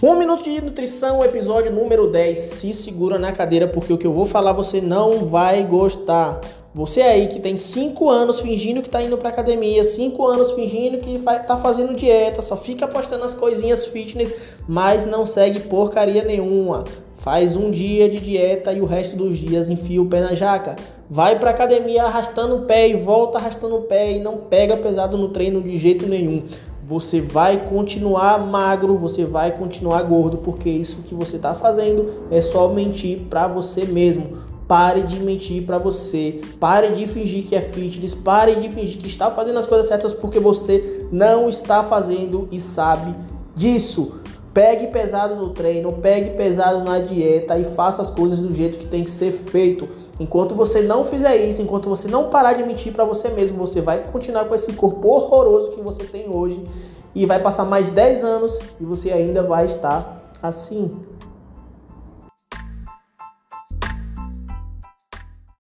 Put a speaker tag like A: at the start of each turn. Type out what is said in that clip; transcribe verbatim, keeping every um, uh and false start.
A: Um minuto de nutrição, episódio número dez. Se segura na cadeira porque o que eu vou falar você não vai gostar. Você aí que tem cinco anos fingindo que tá indo pra academia, cinco anos fingindo que tá fazendo dieta, só fica postando as coisinhas fitness, mas não segue porcaria nenhuma. Faz um dia de dieta e o resto dos dias enfia o pé na jaca. Vai pra academia arrastando o pé e volta arrastando o pé e não pega pesado no treino de jeito nenhum. Você vai continuar magro, você vai continuar gordo, porque isso que você está fazendo é só mentir para você mesmo. Pare de mentir para você, pare de fingir que é fitness, pare de fingir que está fazendo as coisas certas porque você não está fazendo e sabe disso. Pegue pesado no treino, pegue pesado na dieta e faça as coisas do jeito que tem que ser feito. Enquanto você não fizer isso, enquanto você não parar de mentir para você mesmo, você vai continuar com esse corpo horroroso que você tem hoje e vai passar mais dez anos e você ainda vai estar assim.